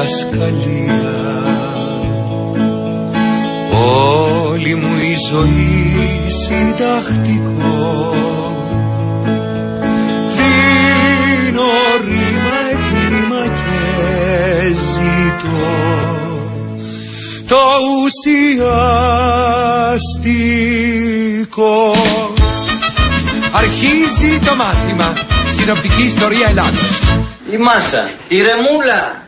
διδασκαλία. Όλη μου η ζωή συντακτικό, δίνω ρήμα επί ρήμα και ζητώ το ουσιαστικό. Αρχίζει το μάθημα. Συνοπτική ιστορία Ελλάδος. Η μάσα, η ρεμούλα.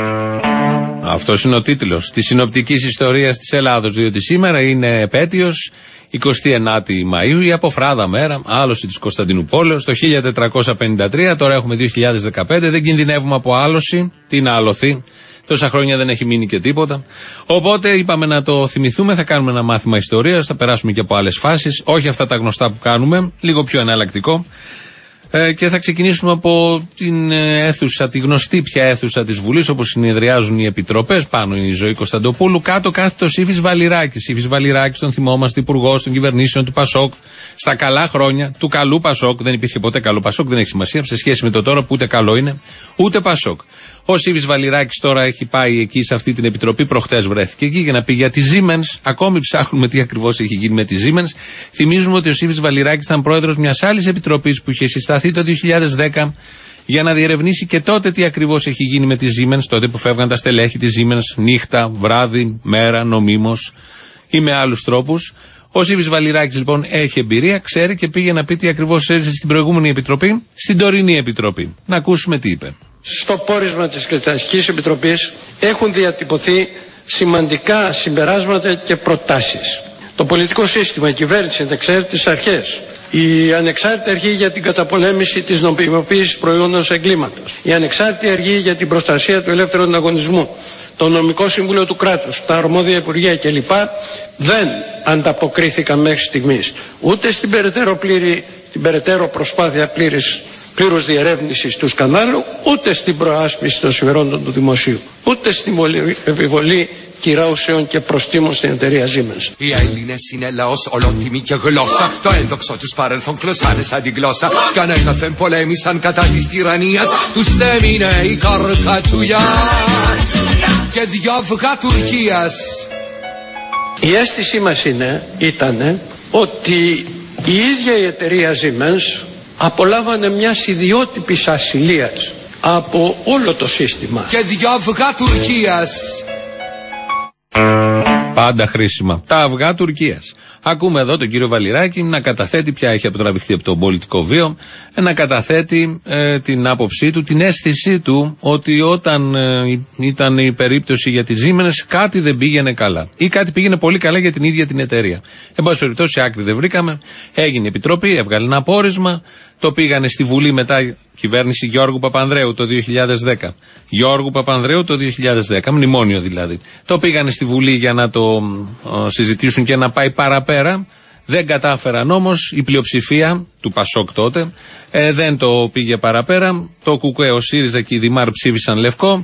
Αυτός είναι ο τίτλος της συνοπτικής ιστορίας της Ελλάδος, διότι σήμερα είναι επέτειος 29η Μαΐου, η αποφράδα μέρα, άλωση της Κωνσταντινούπολεως το 1453, τώρα έχουμε 2015, δεν κινδυνεύουμε από άλωση, τι να αλωθεί, τόσα χρόνια δεν έχει μείνει και τίποτα. Οπότε είπαμε να το θυμηθούμε, θα κάνουμε ένα μάθημα ιστορίας, θα περάσουμε και από άλλες φάσεις, όχι αυτά τα γνωστά που κάνουμε, λίγο πιο εναλλακτικό. Και θα ξεκινήσουμε από την αίθουσα, τη γνωστή πια αίθουσα της Βουλής, όπως συνεδριάζουν οι επιτροπές. Πάνω είναι η Ζωή Κωνσταντοπούλου, κάτω κάθεται ο Σύφης Βαλιράκης. Σύφης Βαλιράκης, τον θυμόμαστε, υπουργός των κυβερνήσεων του Πασόκ, στα καλά χρόνια του καλού Πασόκ. Δεν υπήρχε ποτέ καλό Πασόκ, δεν έχει σημασία σε σχέση με το τώρα που ούτε καλό είναι, ούτε Πασόκ. Ο Σύφης Βαλιράκης τώρα έχει πάει εκεί σε αυτή την επιτροπή, προχτές βρέθηκε εκεί για να πει για τη Siemens. Ακόμη ψάχνουμε τι ακριβώς έχει γίνει με τη Siemens. Θυμίζουμε ότι ο Σύφης Βαλιράκης ήταν πρόεδρος μιας άλλης επιτροπής που είχε συσταθεί το 2010 για να διερευνήσει και τότε τι ακριβώς έχει γίνει με τη Siemens, τότε που φεύγαν τα στελέχη της Siemens νύχτα, βράδυ, μέρα, νομίμως ή με άλλους τρόπους. Ο Σύφης Βαλιράκης λοιπόν έχει εμπειρία, ξέρει και πήγε να πει τι ακριβώς έζησε στην προηγούμενη επιτροπή, στην τωρινή επιτροπή. Να ακούσουμε τι είπε. Στο πόρισμα της Εξεταστικής Επιτροπής έχουν διατυπωθεί σημαντικά συμπεράσματα και προτάσεις. Το πολιτικό σύστημα, η κυβέρνηση, οι ανεξάρτητες αρχές, η ανεξάρτητη αρχή για την καταπολέμηση της νομιμοποίησης προϊόντων εγκλήματος, η ανεξάρτητη αρχή για την προστασία του ελεύθερου ανταγωνισμού, το νομικό συμβούλιο του κράτους, τα αρμόδια υπουργεία κλπ. Δεν ανταποκρίθηκαν μέχρι στιγμής ούτε στην περαιτέρω προσπάθεια πλήρους διερεύνησης του σκανδάλου, ούτε στην προάσπιση των συμφερόντων του δημοσίου, ούτε στην επιβολή κυρώσεων και προστίμων στην εταιρεία Siemens. Οι Έλληνες είναι λαός ολότιμη και γλώσσα. Το ένδοξο τους παρελθόν κλωσάνε σαν την γλώσσα. Κανέκαθεν πολέμησαν κατά της τυραννίας. Τους έμεινε η καρκατσουλιά και δυο αυγά Τουρκίας. Η αίσθησή μας ήταν ότι η ίδια η εταιρεία Siemens απολάμβανε μιας ιδιότυπης ασυλίας από όλο το σύστημα. Και δυο αυγά Τουρκίας. Πάντα χρήσιμα. Τα αυγά Τουρκίας. Ακούμε εδώ τον κύριο Βαλιράκη να καταθέτει, πια έχει αποτραβηχθεί από τον πολιτικό βίο, να καταθέτει την άποψή του, την αίσθησή του ότι όταν ήταν η περίπτωση για τη Siemens κάτι δεν πήγαινε καλά. Ή κάτι πήγαινε πολύ καλά για την ίδια την εταιρεία. Εν πάση περιπτώσει, άκρη δεν βρήκαμε. Έγινε η επιτροπή, έβγαλε ένα πόρισμα. Το πήγανε στη Βουλή μετά, κυβέρνηση Γιώργου Παπανδρέου το 2010. Γιώργου Παπανδρέου το 2010, μνημόνιο δηλαδή. Το πήγανε στη Βουλή για να το συζητήσουν και να πάει παραπέρα. Δεν κατάφεραν όμως, η πλειοψηφία του Πασόκ τότε δεν το πήγε παραπέρα. Το ΚΚΕ, ο ΣΥΡΙΖΑ και η Δημάρ ψήφισαν λευκό.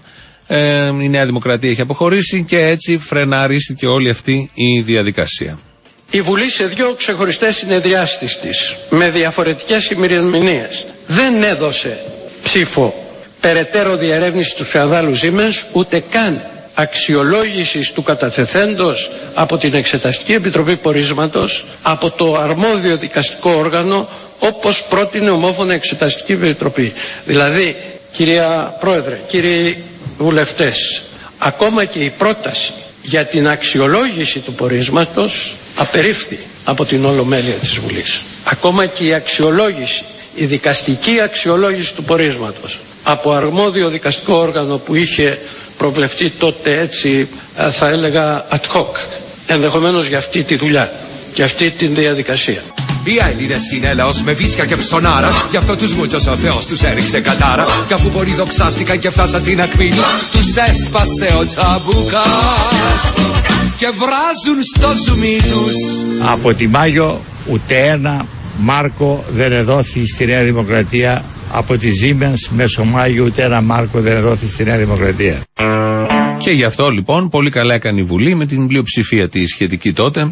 Η Νέα Δημοκρατία έχει αποχωρήσει και έτσι φρεναρίστηκε όλη αυτή η διαδικασία. Η Βουλή σε δύο ξεχωριστές συνεδριάσεις της, με διαφορετικές ημερομηνίες, δεν έδωσε ψήφο περαιτέρω διερεύνηση του σκανδάλου Siemens, ούτε καν αξιολόγησης του κατατεθέντος από την Εξεταστική Επιτροπή Πορίσματος, από το αρμόδιο δικαστικό όργανο, όπως πρότεινε ομόφωνα Εξεταστική Επιτροπή. Δηλαδή, κυρία Πρόεδρε, κύριοι βουλευτές, ακόμα και η πρόταση για την αξιολόγηση του πορίσματος απερίφθη από την Ολομέλεια της Βουλής. Ακόμα και η αξιολόγηση, η δικαστική αξιολόγηση του πορίσματος από αρμόδιο δικαστικό όργανο που είχε προβλεφτεί τότε, έτσι θα έλεγα ad hoc, ενδεχομένως για αυτή τη δουλειά και αυτή τη διαδικασία. Οι Έλληνες είναι λαός με βίτσια και ψωνάρα. Γι' αυτό τους μούτσος ο Θεός τους έριξε κατάρα. Κι αφού πολύ δοξάστηκαν και φτάσαν στην ακμή τους, τους έσπασε ο τσαμπουκάς και βράζουν στο ζουμί τους. Από τη Μάγιο ούτε ένα μάρκο δεν εδόθη στη Νέα Δημοκρατία. Από τη Siemens μέσω Μάγιο ούτε ένα μάρκο δεν εδόθη στη Νέα Δημοκρατία. Και γι' αυτό λοιπόν πολύ καλά έκανε η Βουλή με την πλειοψηφία τη σχετική τότε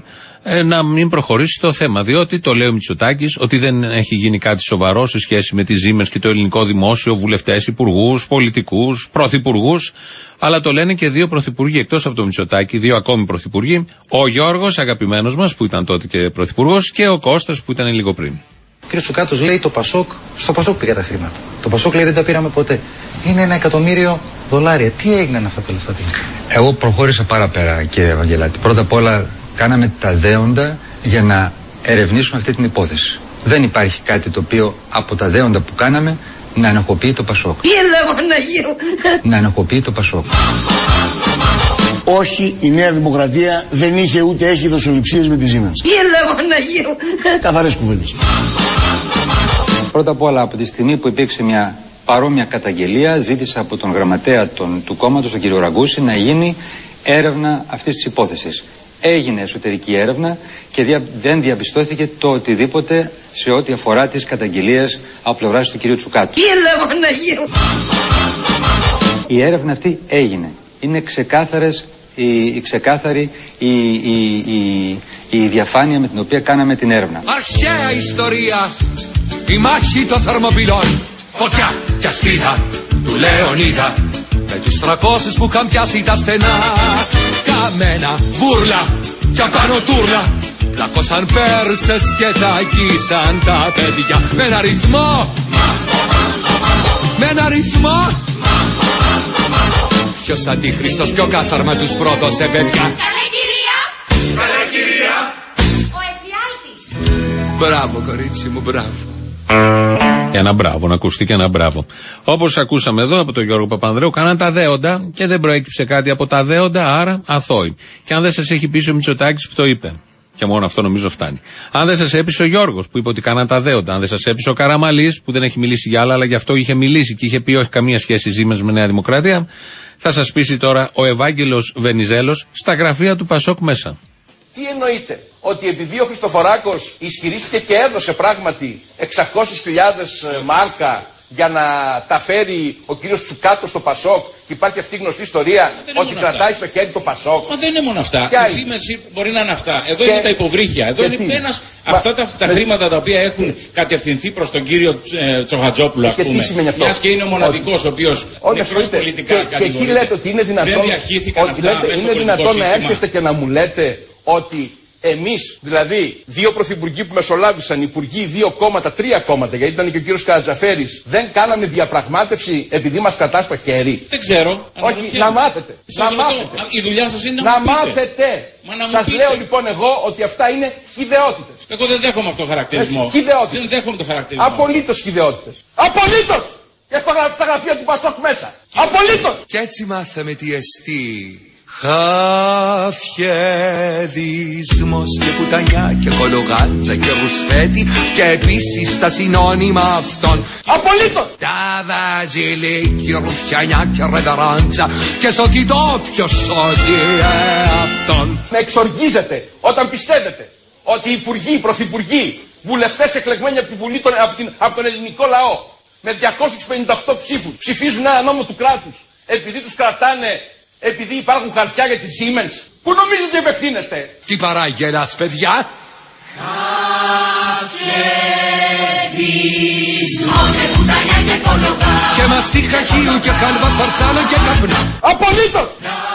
να μην προχωρήσει το θέμα. Διότι το λέει ο Μητσοτάκης ότι δεν έχει γίνει κάτι σοβαρό σε σχέση με τη Siemens και το ελληνικό δημόσιο, βουλευτές, υπουργούς, πολιτικούς, πρωθυπουργούς. Αλλά το λένε και δύο πρωθυπουργοί εκτός από το Μητσοτάκη, δύο ακόμη πρωθυπουργοί. Ο Γιώργος, αγαπημένος μας, που ήταν τότε και πρωθυπουργός, και ο Κώστας, που ήταν λίγο πριν. Ο κ. Τσουκάτος λέει το Πασόκ, στο Πασόκ πήγα τα χρήματα. Το Πασόκ λέει δεν τα πήραμε ποτέ. Είναι $1 εκατομμύριο. Τι έγιναν αυτά τα λεφτά? Εγώ προχώρησα παραπέρα, κύριε Ευαγγελάτη. Πρώτα απ' όλα κάναμε τα δέοντα για να ερευνήσουμε αυτή την υπόθεση. Δεν υπάρχει κάτι το οποίο από τα δέοντα που κάναμε να ενοχοποιεί το Πασόκ. Να ενοχοποιεί το Πασόκ. Όχι, η Νέα Δημοκρατία δεν είχε ούτε έχει δοσοληψίες με τη Siemens. Καθαρές κουβέντες. Πρώτα απ' όλα, από τη στιγμή που υπήρξε μια παρόμοια καταγγελία, ζήτησα από τον γραμματέα του κόμματος, τον κύριο Ραγκούση, να γίνει έρευνα αυτής της υπόθεσης. Έγινε εσωτερική έρευνα και δεν διαπιστώθηκε το οτιδήποτε σε ό,τι αφορά τις καταγγελίες από πλευράς του κυρίου Τσουκάτου. Η έρευνα αυτή έγινε. Είναι ξεκάθαρη η διαφάνεια με την οποία κάναμε την έρευνα. Αρχαία ιστορία, η μάχη των Θερμοπυλών, φωτιά και ασπίδα του Λεωνίδα, με τους 300 που είχαν πιάσει τα στενά, καμένα, βούρλα και απάνω τούρλα, πλακώσαν Πέρσες και τακίσαν τα παιδιά. Με ένα ρυθμό, με ένα ρυθμό, ποιος αντίχριστος, ποιο κάθαρμα τους πρόδωσε παιδιά. Καλέ κυρία! Καλέ κυρία! Ο εφιάλτης! Μπράβο κορίτσι μου, μπράβο. Ένα μπράβο, να ακουστεί και ένα μπράβο. Όπως ακούσαμε εδώ από τον Γιώργο Παπανδρέου, κάναν τα δέοντα και δεν προέκυψε κάτι από τα δέοντα, άρα αθώοι. Και αν δεν σας έχει πείσει ο Μητσοτάκης που το είπε, και μόνο αυτό νομίζω φτάνει. Αν δεν σας έπεισε ο Γιώργος που είπε ότι κάναν τα δέοντα, αν δεν σας έπεισε ο Καραμαλής που δεν έχει μιλήσει για άλλα, αλλά γι' αυτό είχε μιλήσει και είχε πει όχι καμία σχέση Siemens με Νέα Δημοκρατία, θα σας πείσει τώρα ο Ευάγγελος Βενιζέλος στα γραφεία του Πασόκ μέσα. Τι εννοείται? Ότι επειδή ο Χριστοφοράκος ισχυρίστηκε και έδωσε πράγματι 600.000 μάρκα για να τα φέρει ο κύριος Τσουκάτος στο Πασόκ και υπάρχει αυτή η γνωστή ιστορία ότι κρατάει στο χέρι το Πασόκ? Μα δεν είναι μόνο αυτά. Η Siemens μπορεί να είναι αυτά. Εδώ είναι τα υποβρύχια. Εδώ είναι αυτά τα χρήματα τα οποία έχουν κατευθυνθεί προς τον κύριο Τσοχατζόπουλο, ας πούμε. Μιας και είναι ο μοναδικός ο οποίος νεκρός πολιτικά κατηγορείται. Και εκεί λέτε ότι είναι δυνατόν να έρχεστε και να μου λέτε ότι εμείς, δηλαδή, δύο πρωθυπουργοί που μεσολάβησαν, υπουργοί, 2 κόμματα, 3 κόμματα, γιατί ήταν και ο κύριος Καρατζαφέρης, δεν κάναμε διαπραγμάτευση επειδή μας κρατά στο χέρι? Δεν ξέρω. Όχι, να μάθετε. Η δουλειά σας είναι να μάθετε. Σας λέω λοιπόν εγώ ότι αυτά είναι χυδαιότητες. Εγώ δεν δέχομαι αυτό το χαρακτηρισμό. Χυδαιότητες. Δεν δέχομαι το χαρακτηρισμό. Απολύτως χυδαιότητες. Απολύτως! Και στα γραφεία του Πασόκ μέσα. Απολύτως! Και έτσι μάθαμε τι εστί χαφιεδισμός και πουτανιά και κολογάτσα και ρουσφέτη και επίσης τα συνώνυμα αυτών. Απολύτως! Τα βαζιλίκι, ρουφιανιά και ρεβεράντσα και σωθητό ποιος σώζει αυτόν. Με εξοργίζετε όταν πιστεύετε ότι οι υπουργοί, πρωθυπουργοί, βουλευτές εκλεγμένοι από τη Βουλή, από τον ελληνικό λαό με 258 ψήφους ψηφίζουν ένα νόμο του κράτους επειδή τους κρατάνε, επειδή υπάρχουν χαρτιά για τη Siemens? Πού νομίζετε απευθύνεστε? Τι παράγγελας, παιδιά? Και μαστίχα χείου και κάλβα φαρτσάλο και καπνά. Απολύτως!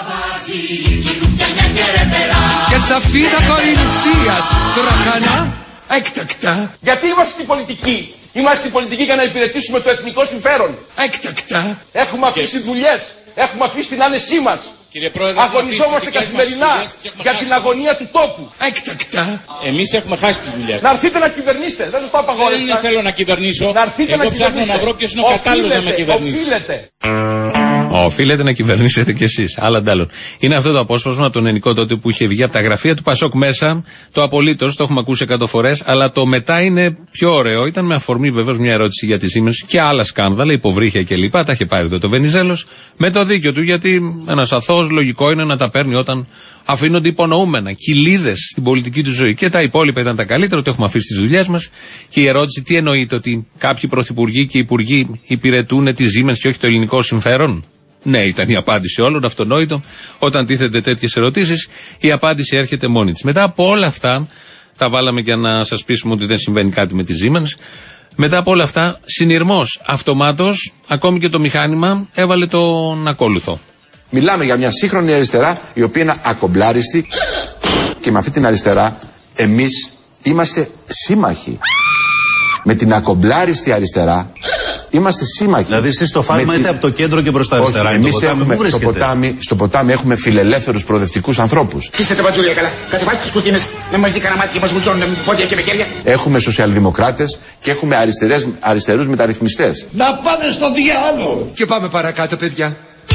Και στα φύλλα κορινθίας τραχανά έκτακτα. Γιατί είμαστε στην πολιτική? Είμαστε στην πολιτική για να υπηρετήσουμε το εθνικό συμφέρον. Έκτακτα. Έχουμε αφήσει δουλειές. Έχουμε αφήσει την άνεσή μας. Κύριε Πρόεδρε, αγωνιζόμαστε καθημερινά για την αγωνία του τόπου. Έκτακτα. Εμείς έχουμε χάσει τις δουλειές. Να έρθετε να κυβερνήσετε. Δεν σας το απαγορεύω. Δεν θέλω να κυβερνήσω. Να έρθετε εγώ ψάχνω να βρω ποιος είναι ο κατάλληλος να με κυβερνήσει. Οφείλετε να κυβερνήσετε κι εσείς. Άλλα αντάλλων. Είναι αυτό το απόσπασμα από τον Ενικό τότε που είχε βγει από τα γραφεία του Πασόκ μέσα. Το απολύτως, το έχουμε ακούσει 100 φορές. Αλλά το μετά είναι πιο ωραίο. Ήταν με αφορμή βεβαίως μια ερώτηση για τη Siemens και άλλα σκάνδαλα, υποβρύχια κλπ. Τα είχε πάρει εδώ το Βενιζέλος. Με το δίκιο του, γιατί ένας αθώος λογικό είναι να τα παίρνει όταν αφήνονται υπονοούμενα, κοιλίδες στην πολιτική του ζωή. Και τα υπόλοιπα ήταν τα καλύτερα, το έχουμε αφήσει στις δουλειές μας. Και η ερώτηση, τι εννοείται, ότι κάποιοι πρωθυπουργοί και υπουργοί υπηρετούν τη Siemens και όχι το ελληνικό συμφέρον? Ναι, ήταν η απάντηση όλων, αυτονόητο. Όταν τίθενται τέτοιες ερωτήσεις, η απάντηση έρχεται μόνη της. Μετά από όλα αυτά, τα βάλαμε για να σας πείσουμε ότι δεν συμβαίνει κάτι με τη Siemens. Μετά από όλα αυτά, συνειρμός, αυτομάτως, ακόμη και το μηχάνημα έβαλε τον ακόλουθο. Μιλάμε για μια σύγχρονη αριστερά, η οποία είναι ακομπλάριστη, και με αυτή την αριστερά εμείς είμαστε σύμμαχοι. Με την ακομπλάριστη αριστερά είμαστε σύμμαχοι. Δηλαδή εσείς στο φάσμα είστε από το κέντρο και προς τα αριστερά. Όχι, εμείς έχουμε στο ποτάμι έχουμε φιλελεύθερους προοδευτικούς ανθρώπους. Είστε τα μπατζούλια καλά. Κατεβάστε τους κουρτίνες να μας δει κανένα μάτι και μας μουτσώνουν με πόδια και με χέρια. Έχουμε σοσιαλδημοκράτες και έχουμε αριστερούς μεταρρυθμιστές. Να πάμε στο διάλογο. Και πάμε παρακάτω, παιδιά.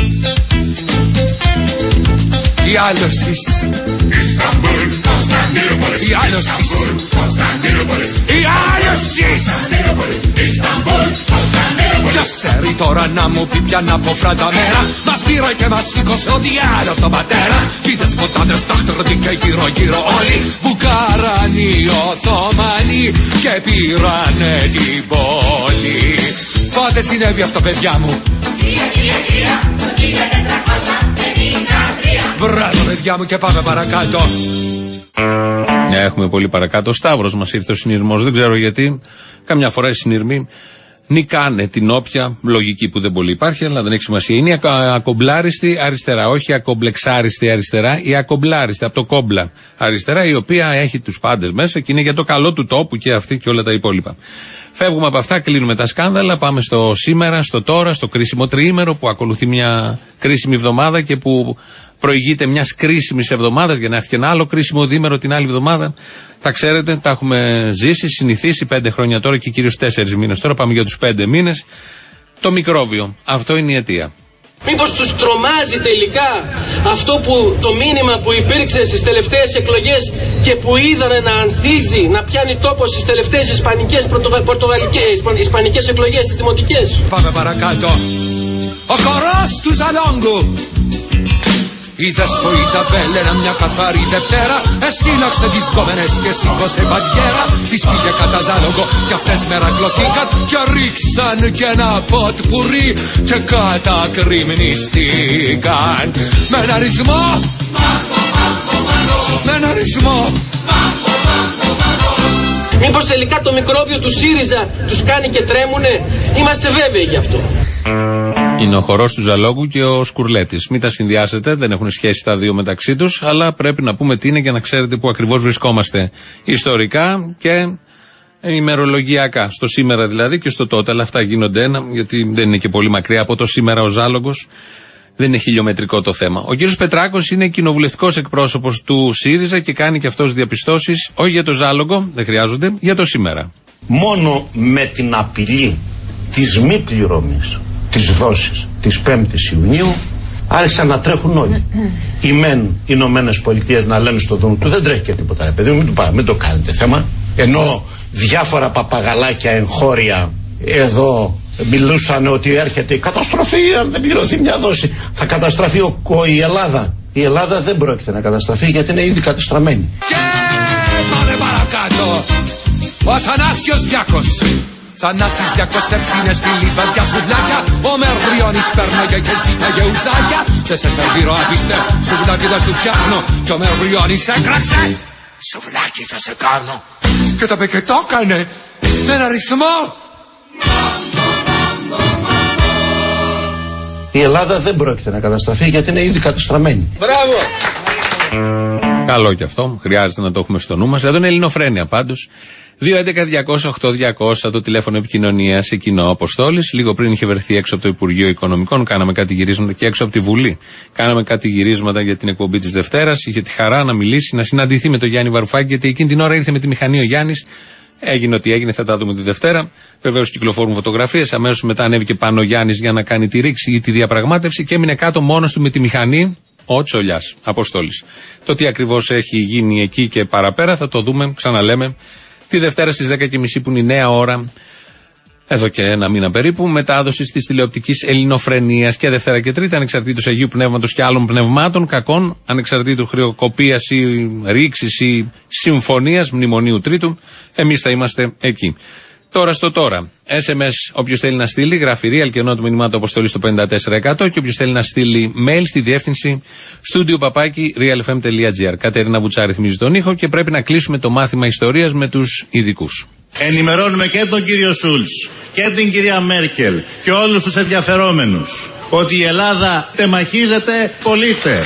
Η άλωσης. Ισταμπούλ, Κωνσταντινούπολης. Η άλωσης. Κωνσταντινούπολης. Η άλωσης. Ισταμπούλ, Κωνσταντινούπολης. Ποιος ξέρει τώρα να μου πει πια να πω φράτα μέρα. Μας πήρε και μας σήκωσε ο διάλος τον πατέρα. Οι δεσποτάδες τάχτρονται και γύρω γύρω όλοι. Βουκάραν οι Οθωμανοί και πήρανε την πόλη. Πότε συνέβη αυτό, παιδιά μου? Το 1453. Μπράβο, παιδιά μου, και πάμε παρακάτω. Ναι, έχουμε πολύ παρακάτω. Ο Σταύρος μας ήρθε ο συνειρμός, δεν ξέρω γιατί. Καμιά φορά οι συνειρμοί νικάνε την όποια λογική που δεν πολύ υπάρχει, αλλά δεν έχει σημασία. Είναι η ακομπλάριστη αριστερά, όχι η ακομπλεξάριστη αριστερά, η ακομπλάριστη, από το κόμπλα αριστερά, η οποία έχει τους πάντες μέσα και είναι για το καλό του τόπου και αυτή και όλα τα υπόλοιπα. Φεύγουμε από αυτά, κλείνουμε τα σκάνδαλα, πάμε στο σήμερα, στο τώρα, στο κρίσιμο τριήμερο που ακολουθεί μια κρίσιμη εβδομάδα και που προηγείται μιας κρίσιμης εβδομάδας για να έρθει και ένα άλλο κρίσιμο διήμερο την άλλη εβδομάδα. Τα ξέρετε, τα έχουμε ζήσει, συνηθίσει 5 χρόνια τώρα και κυρίως 4 μήνες τώρα. Πάμε για τους 5 μήνες. Το μικρόβιο. Αυτό είναι η αιτία. Μήπως τους τρομάζει τελικά αυτό που το μήνυμα που υπήρξε στις τελευταίες εκλογές και που είδανε να ανθίζει, να πιάνει τόπο στις τελευταίες ισπανικές εκλογές, τις δημοτικές. Πάμε παρακάτω. Ο χορός του Ζαλόγκου. Είδες που η Τζαβέλαινα μια καθαρή Δευτέρα εσύναξε τις κόμενες και σήκωσε μπαδιέρα. Τις πήγε κατά Ζάλογο κι αυτές μερακλωθήκαν και ρίξαν και ένα ποτπουρί και κατακριμνιστήκαν. Με ένα ρυθμό, με ένα ρυθμό. Μήπως τελικά το μικρόβιο του ΣΥΡΙΖΑ τους κάνει και τρέμουνε? Είμαστε βέβαιοι γι' αυτό. Είναι ο χορός του Ζαλόγκου και ο Σκουρλέτης. Μην τα συνδυάσετε, δεν έχουν σχέση τα δύο μεταξύ τους, αλλά πρέπει να πούμε τι είναι για να ξέρετε πού ακριβώς βρισκόμαστε ιστορικά και ημερολογιακά. Στο σήμερα δηλαδή και στο τότε, αλλά αυτά γίνονται ένα, γιατί δεν είναι και πολύ μακριά από το σήμερα ο Ζάλογκος. Δεν είναι χιλιομετρικό το θέμα. Ο κύριος Πετράκος είναι κοινοβουλευτικός εκπρόσωπος του ΣΥΡΙΖΑ και κάνει και αυτός διαπιστώσεις, όχι για το Ζάλογκο, δεν χρειάζονται, για το σήμερα. Μόνο με την απειλή της μη πληρωμής της δόσης της 5ης Ιουνίου άρχισαν να τρέχουν όλοι. Οι μεν Ηνωμένες Πολιτείες να λένε στο δρόμο του δεν τρέχει και τίποτα, παιδί μου, μην το κάνετε θέμα. Ενώ διάφορα παπαγαλάκια εγχώρια εδώ μιλούσαν ότι έρχεται η καταστροφή αν δεν πληρωθεί μια δόση. Θα καταστραφεί η Ελλάδα. Η Ελλάδα δεν πρόκειται να καταστραφεί γιατί είναι ήδη καταστραμμένη. Και πάμε παρακάτω. Ο Αθανάσιος Διάκος. Θανάσης Διάκος έψινε στη λιβαδιά σουβλάκια. Ο Μερβριώνης πέρναγε και ζήταγε ουζάκια. Δεν σε σερβίρω απίστε, σουβλάκι θα σου φτιάχνω. Και ο Μερβριώνης έκραξε. Σουβλάκι θα σε κάνω. Και το είπε και το έκανε. Με ένα ρυθμό. Η Ελλάδα δεν πρόκειται να καταστραφεί γιατί είναι ήδη καταστραμμένη. Μπράβο! Καλό και αυτό. Χρειάζεται να το έχουμε στο νου μας. Εδώ είναι Ελληνοφρένεια πάντως. 2.11.208.200 το τηλέφωνο επικοινωνίας, εκείνο Αποστόλης. Λίγο πριν είχε βρεθεί έξω από το Υπουργείο Οικονομικών. Κάναμε κάτι γυρίσματα και έξω από τη Βουλή. Κάναμε κάτι γυρίσματα για την εκπομπή της Δευτέρας. Είχε τη χαρά να μιλήσει, να συναντηθεί με τον Γιάννη Βαρουφάκη, γιατί εκείνη την ώρα ήρθε με τη μηχανή ο Γιάννης. Έγινε ό,τι έγινε, θα τα δούμε τη Δευτέρα. Βεβαίως κυκλοφορούν φωτογραφίες. Αμέσως μετά ανέβηκε πάνω ο Γιάννης για να κάνει τη ρήξη ή τη διαπραγμάτευση και έμεινε κάτω μόνος του με τη μηχανή. Ο Τσολιάς, Αποστόλης. Το τι ακριβώς έχει γίνει εκεί και παραπέρα θα το δούμε, ξαναλέμε, τη Δευτέρα στις 10.30 που είναι η νέα ώρα, εδώ και ένα μήνα περίπου, μετάδοση της τηλεοπτικής Ελληνοφρενείας και Δευτέρα και Τρίτη, ανεξαρτήτως Αγίου Πνεύματος και άλλων πνευμάτων κακών, ανεξαρτήτως χρεοκοπίας ή ρήξης ή συμφωνίας, μνημονίου Τρίτου, εμείς θα είμαστε εκεί. Τώρα στο τώρα. SMS, όποιος θέλει να στείλει, γράφει real και ενώ του μηνυμάτου αποστολή στο 54% και όποιος θέλει να στείλει mail στη διεύθυνση studio@realfm.gr. Κατερίνα Βουτσάρη ρυθμίζει τον ήχο και πρέπει να κλείσουμε το μάθημα ιστορίας με τους ειδικούς. Ενημερώνουμε και τον κύριο Σούλτς και την κυρία Μέρκελ και όλους τους ενδιαφερόμενους ότι η Ελλάδα τεμαχίζεται πολύθε.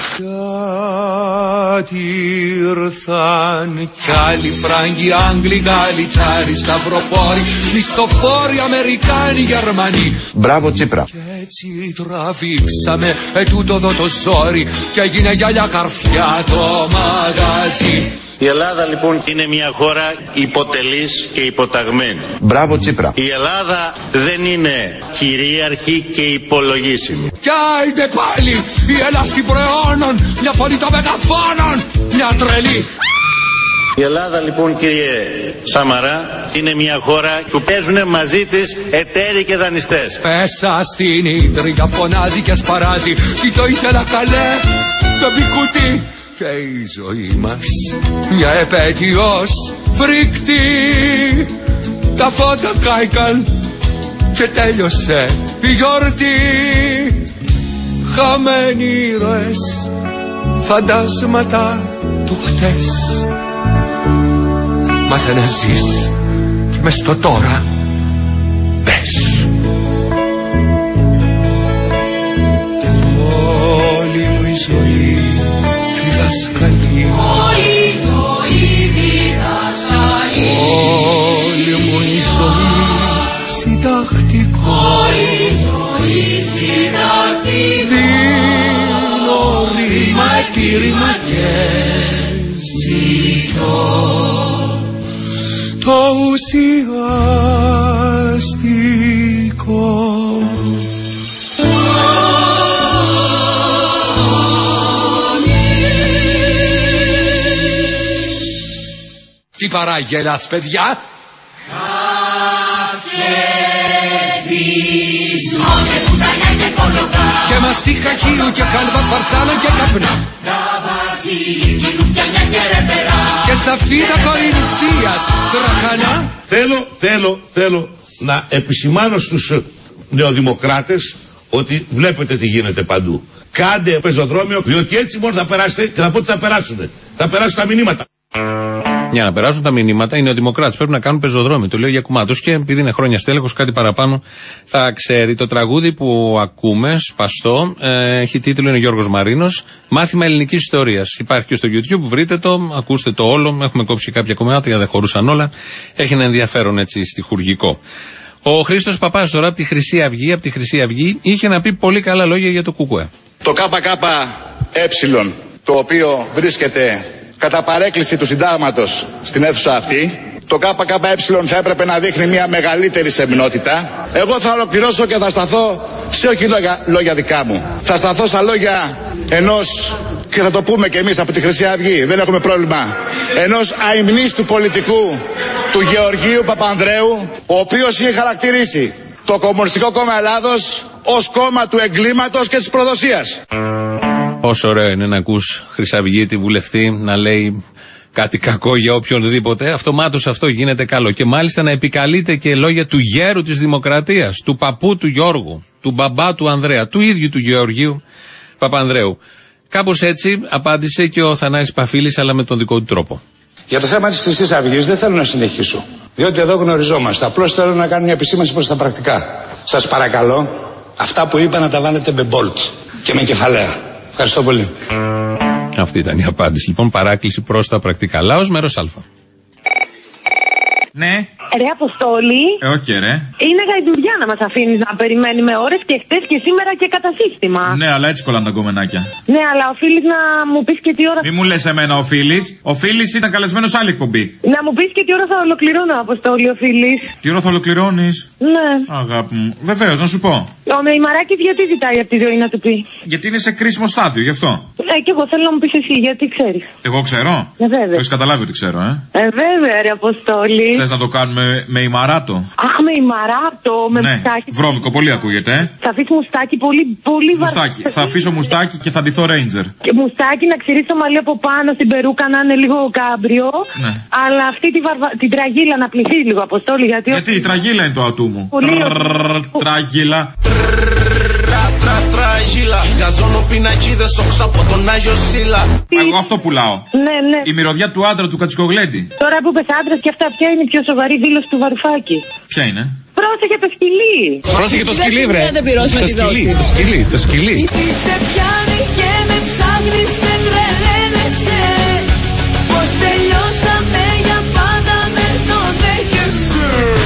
Κάτι ήρθαν κι άλλοι Φράγκοι, Άγγλοι, Γάλλοι, Τσάροι, Σταυροφόροι, μισθοφόροι, Αμερικάνοι, Γερμανοί. Μπράβο Τσίπρα. Κι έτσι τραβήξαμε τούτο εδώ το ζόρι κι έγινε γυαλιά καρφιά το μαγαζί. Η Ελλάδα λοιπόν είναι μια χώρα υποτελής και υποταγμένη. Μπράβο Τσίπρα. Η Ελλάδα δεν είναι κυρίαρχη και υπολογίσιμη. Κι άιντε πάλι η έλαση προαιώνων, μια φωνή των μεγαφώνων, μια τρελή. Η Ελλάδα λοιπόν κύριε Σαμαρά είναι μια χώρα που παίζουν μαζί της εταίροι και δανειστές. Πέσα στην ίντριγκα φωνάζει και σπαράζει, τι το ήθελα καλέ, το μπικούτι. Και η ζωή μας μια επέτειος φρικτή. Τα φώτα κάηκαν και τέλειωσε η γιορτή. Χαμένοι ήρωες, φαντάσματα του χτες. Μάθε να ζεις μες στο τώρα. Πες. Όλη μου η ζωή διδασκαλή. Όλη η ζωή διδασκαλή. Όλη μου η ζωή συντακτικό. Όλη η ζωή συντακτικό. Δίνω ρήμα επίρρημα και ζητώ το ουσιαστικό. Τι παράγγελας, παιδιά? Καφεδισμό και κουτανιά και κολοκά. Και μαστίκα χείου και κάλβα φαρτσάλα και καπνά. Καβατσίλικη ρουφιανιά και ρεπερά. Και σταφίδα κορινθίας τραχανά. Θέλω να επισημάνω στους νεοδημοκράτες ότι βλέπετε τι γίνεται παντού. Κάντε πεζοδρόμιο, διότι έτσι μόνο θα περάσετε και θα πω ότι θα περάσουν. Θα περάσουν τα μηνύματα. Για να περάσουν τα μηνύματα, οι νεοδημοκράτες πρέπει να κάνουν πεζοδρόμιο. Το λέω για κουμάτος και επειδή είναι χρόνια στέλεχος, κάτι παραπάνω θα ξέρει. Το τραγούδι που ακούμε, σπαστό, έχει τίτλο, είναι Γιώργος Μαρίνος, Μάθημα Ελληνικής Ιστορίας. Υπάρχει και στο YouTube, βρείτε το, ακούστε το όλο. Έχουμε κόψει κάποια κομμάτια γιατί δεν χωρούσαν όλα. Έχει ένα ενδιαφέρον έτσι στιχουργικό. Ο Χρήστος Παπάς τώρα από τη Χρυσή Αυγή, είχε να πει πολύ καλά λόγια για το ΚΚΕ. Το ΚΚΕ, το οποίο βρίσκεται κατά παρέκκληση του συντάγματος στην αίθουσα αυτή, το ΚΚΕ θα έπρεπε να δείχνει μια μεγαλύτερη σεμνότητα. Εγώ θα ολοκληρώσω και θα σταθώ σε όχι λόγια δικά μου. Θα σταθώ στα λόγια ενός, και θα το πούμε και εμείς από τη Χρυσή Αυγή, δεν έχουμε πρόβλημα, ενός αημνίστου πολιτικού, του Γεωργίου Παπανδρέου, ο οποίος είχε χαρακτηρίσει το Κομμουνιστικό Κόμμα Ελλάδος ως κόμμα του εγκλήματος και της προδοσίας. Όσο ωραίο είναι να ακούς χρυσαυγίτη βουλευτή να λέει κάτι κακό για οποιονδήποτε, αυτομάτως αυτό γίνεται καλό. Και μάλιστα να επικαλείται και λόγια του γέρου της Δημοκρατίας, του παππού του Γιώργου, του μπαμπά του Ανδρέα, του ίδιου του Γεωργίου Παπανδρέου. Κάπως έτσι απάντησε και ο Θανάσης Παφίλης, αλλά με τον δικό του τρόπο. Για το θέμα της Χρυσής Αυγής δεν θέλω να συνεχίσω, διότι εδώ γνωριζόμαστε. Απλώς θέλω να κάνω μια επισήμανση προς τα πρακτικά. Σας παρακαλώ, αυτά που είπα να τα βάλετε με μπολτ και με κεφαλαία. Ευχαριστώ πολύ. Αυτή ήταν η απάντηση. Λοιπόν, παράκληση προς τα πρακτικά. Λάος, μέρος Α. Ναι. Ρε Αποστόλη. Όχι, ρε. Είναι γαϊδουριά να μας αφήνεις να περιμένουμε ώρες και χτες και σήμερα και κατά σύστημα. Ναι, αλλά έτσι κολλάνε τα γκομενάκια. Ναι, αλλά οφείλεις να μου πεις και τι ώρα. Μη μου λες εμένα οφείλεις. Οφείλεις ήταν καλεσμένος άλλη εκπομπή. Να μου πεις και τι ώρα θα ολοκληρώνω, Αποστόλη, οφείλεις. Τι ώρα θα ολοκληρώνεις. Ναι. Αγάπη μου. Βεβαίως, να σου πω. Ο Μεϊμαράκης γιατί ζητάει από τη ζωή να του πει. Γιατί είναι σε κρίσιμο στάδιο, γι' αυτό. Και εγώ θέλω να μου πεις εσύ, γιατί ξέρεις. Εγώ ξέρω. Βέβαια. Έχεις καταλάβει ότι ξέρω, βέβαια, ρε Αποστόλη. Θες να το κάνουμε με ημαράτο. Αχ, με ημαράτο, με μουστάκι. Βρώμικο, πολύ ακούγεται, Θα αφήσει μουστάκι πολύ μουστάκι. Θα αφήσω μουστάκι και θα ντυθώ Ranger. Και μουστάκι να ξηρίσει το μαλλί από πάνω, στην περούκα να είναι λίγο κάμπριο. Ναι. Αλλά αυτή την τραγίλα να πληθεί λίγο, Αποστόλη. Γιατί η τραγίλα είναι το ατού μου. Τραγίλα. Γαζώνω πινακίδες όξω από τον Άγιο Σύλλα. Εγώ αυτό πουλάω. Ναι. Η μυρωδιά του άντρα του Κατσικογλέντη. Τώρα που είπες άντρας και αυτά, ποια είναι η πιο σοβαρή δήλωση του Βαρουφάκη? Ποια είναι? Πρόσεχε το σκυλί. Πρόσεχε το σκυλί, βρε. Το σκυλί. Σε πιάνει και με ψάχνεις και τρελαίνεσαι. Πως τελειώσαμε για πάντα, δεν το δέχεσαι.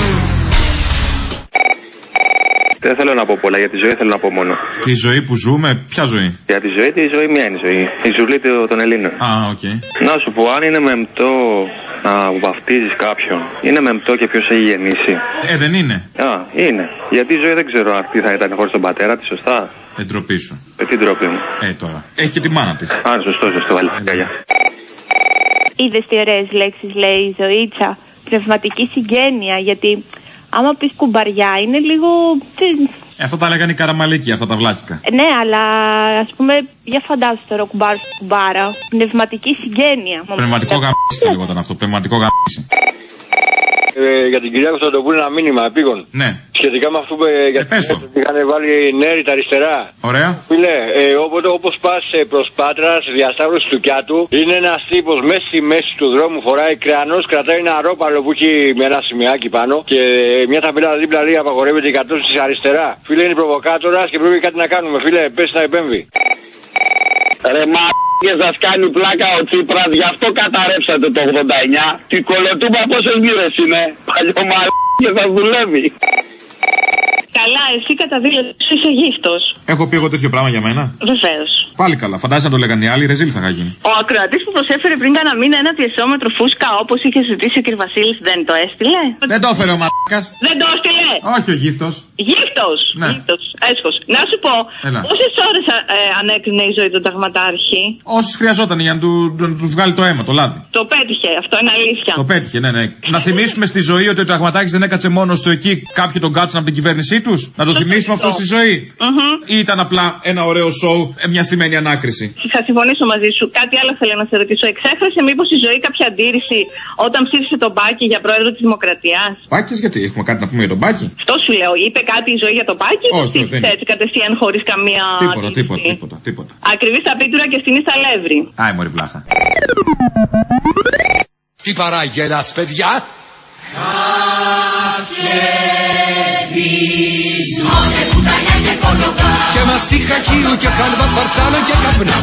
Δεν θέλω να πω πολλά, για τη ζωή θέλω να πω μόνο. Τη ζωή που ζούμε, ποια ζωή? Για τη ζωή μια είναι η ζωή. Η ζουλή των Ελλήνων. Οκ. Να σου πω, αν είναι μεμπτό να βαφτίζεις κάποιον, είναι μεμπτό και ποιος έχει γεννήσει? Δεν είναι. Είναι. Γιατί η ζωή δεν ξέρω τι θα ήταν χωρίς τον πατέρα της, σωστά. Ντροπή σου. Τι ντροπή μου? Τώρα. Έχει και τη μάνα της. Σωστό, αλήθεια. Είδες τι ωραίες λέξεις λέει η Ζωήτσα? Πνευματική συγγένεια, γιατί άμα πεις κουμπαριά είναι λίγο... Αυτά τα λέγανε οι Καραμαλίκοι, αυτά τα βλάχικα. Ναι, αλλά ας πούμε, για φαντάσου τώρα κουμπάρα. Πνευματική συγγένεια. Πνευματικό γαμίσι λεγόταν αυτό, πνευματικό γαμίσι. Για την κυρία Κωνσταντοπούλου ένα μήνυμα επίγον. Ναι. Σχετικά με αυτό που είχαν βάλει νέρι τα αριστερά. Ωραία. Φίλε, όπως πας προς Πάτρας, διασταύρωση του Κιάτου, είναι ένας τύπος μέσα στη μέση του δρόμου, φοράει κράνος, κρατάει ένα ρόπαλο που έχει με ένα σημαίακι πάνω και μια ταμπέλα δίπλα λέει απαγορεύεται η κατόσταση αριστερά. Φίλε, είναι προβοκάτορας και πρέπει κάτι να κάνουμε. Φίλε, πες να επέμβει. Ρε και σας κάνει πλάκα ο Τσίπρας, γι' αυτό καταρρεύσατε το 89. Και η Κολοτούμπα πόσες μοίρες είναι? Παλιό και σας δουλεύει. Καλά, εσύ κατά δήλωση είσαι γύφτος. Έχω πει εγώ τέτοιο πράγμα για μένα? Βεβαίως. Πάλι καλά, φαντάζεσαι να το λέγανε οι άλλοι, ρεζίλ θα είχα γίνει. Ο ακροατής που προσέφερε πριν κάνα μήνα ένα πιεσόμετρο φούσκα όπως είχε ζητήσει ο κ. Βασίλης δεν το έστειλε? Δεν το έφερε ο μαλάκας. Δεν το έστειλε? Όχι ο γύφτος. Γύφτος. Ναι. Έσχος. Να σου πω, πόσες ώρες ανέκρινε η ζωή του ταγματάρχη? Όσες χρειαζόταν για να του βγάλει το αίμα, το λάδι. Το πέτυχε, αυτό είναι αλήθεια. Το πέτυχε, ναι. Να θυμίσουμε στη ζωή ότι ο ταγματάρχης δεν έκατσε μόνος του εκεί, κάποιοι τον κάτσαν από την κυβέρνησή τους. Να το θυμίσουμε αυτό στη ζωή. Ή ήταν απλά ένα ωραίο σοου, μια στημένη ανάκριση? Θα συμφωνήσω μαζί σου. Κάτι άλλο θέλω να σε ρωτήσω. Εξέφρασε μήπως η ζωή κάποια αντίρρηση όταν ψήφισε τον Μπάκη για πρόεδρο της Δημοκρατίας? Μπάκης, γιατί έχουμε κάτι να πούμε για τον Μπάκη? Αυτό σου λέω. Είπε κάτι η ζωή για τον Μπάκη? Όχι, δεν είναι. Έτσι κατευθείαν χωρίς καμία. Τίποτα. Ακριβή στα πίτουρα και στην στα λεύρη. Άι, μωρή βλάχα. Τι παράγγελας, παιδιά? Και μαστίχα χείου και κάλβα φαρτσάλο και καπνά.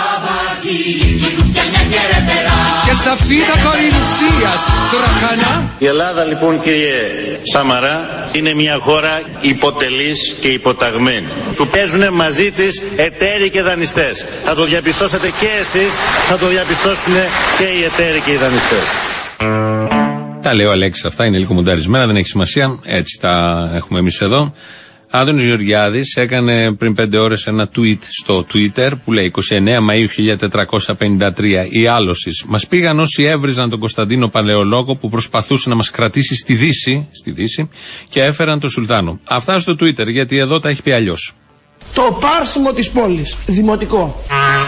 Και στα φύτα κορυφίας τραχανά. Η Ελλάδα λοιπόν, κύριε Σαμαρά, είναι μια χώρα υποτελής και υποταγμένη. Του παίζουν μαζί της εταίροι και δανειστές. Θα το διαπιστώσετε και εσείς, θα το διαπιστώσουν και οι εταίροι και οι δανειστές. Τα λέει ο Αλέξης αυτά, είναι λίγο μονταρισμένα, δεν έχει σημασία, έτσι τα έχουμε εμείς εδώ. Άδωνης Γεωργιάδης έκανε πριν 5 ώρες ένα tweet στο Twitter που λέει 29 Μαΐου 1453 οι Άλωσης μας πήγαν όσοι έβριζαν τον Κωνσταντίνο Παλαιολόγο που προσπαθούσε να μας κρατήσει στη Δύση και έφεραν τον Σουλτάνο. Αυτά στο Twitter, γιατί εδώ τα έχει πει αλλιώς. Το πάρσιμο της πόλης, δημοτικό.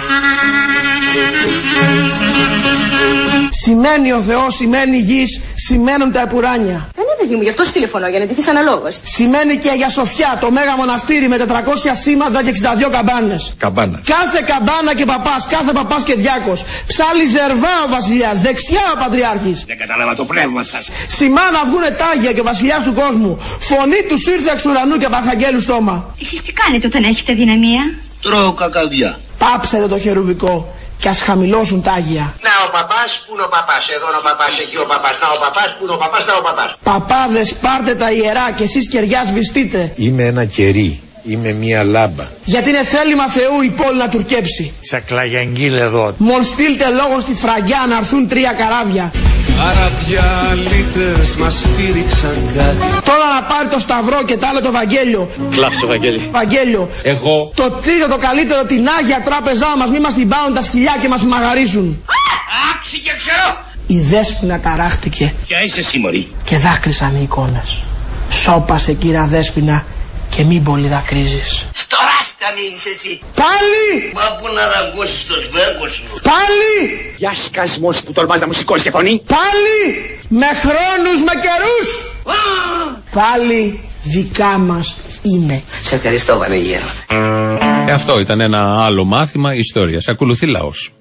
Σημαίνει ο Θεός, σημαίνει η γης, σημαίνουν τα επουράνια. Ναι, παιδί μου, γι' αυτό σου τηλεφωνώ, για να ντυθείς αναλόγως. Σημαίνει και Αγία Σοφιά, το μέγα μοναστήρι με 400 σήματα και 62 καμπάνες. Καμπάνα. Κάθε καμπάνα και παπάς, κάθε παπάς και διάκος. Ψάλλει ζερβά ο βασιλιάς, δεξιά ο πατριάρχης. Δεν κατάλαβα το πνεύμα σας. Σημά να βγουνε τάγια και ο βασιλιάς του κόσμου. Φωνή τους ήρθε εξ ουρανού και από αρχαγγέλου στόμα. Εσείς τι κάνετε όταν έχετε δυναμία? Τρώω κακαδιά. Πάψετε το χερουβικό και ας χαμηλώσουν τάγια. Να ο παπάς, πού είναι ο παπάς, εδώ είναι ο παπάς, εκεί ο παπάς, να ο παπάς, πού είναι ο παπάς, να ο παπάς. Παπάδες, πάρτε τα ιερά και εσείς κεριά σβηστείτε. Είμαι ένα κερί, είμαι μία λάμπα. Γιατί είναι θέλημα Θεού η πόλη να τουρκέψει. Τσακλαγιαγγίλ εδώ. Μόλ στείλτε λόγο στη Φραγκιά να έρθουν 3 καράβια. Καραβιαλίτες μας στήριξαν κάτι. Τώρα να πάρει το Σταυρό και τ' άλλο το Βαγγέλιο. Κλάψε Βαγγέλη. Βαγγέλιο. Εγώ. Το τρίτο το καλύτερο, την Άγια Τράπεζά μας, μη μας την πάρουν τα σκυλιά και μας μαγαρίζουν. Άξι και ξέρω. Η Δέσποινα ταράχτηκε. Ποια είσαι εσύ, μωρή? Και δάκρυσαν οι εικόνες. Σώπασε κύρα Δέσποινα και μην πολύ δακρύζεις. Στο ράφτανι είσαι εσύ. Πάλι! Μα που να δαγκώσεις το σβέρκο σου. Πάλι! Για σκασμός που τολμάς να μου σηκώσεις και φωνή. Πάλι! Με χρόνους, με καιρούς! Πάλι δικά μας είναι. Σε ευχαριστώ Βανεγέρο. Αυτό ήταν ένα άλλο μάθημα ιστορίας. Ακολουθεί λαός.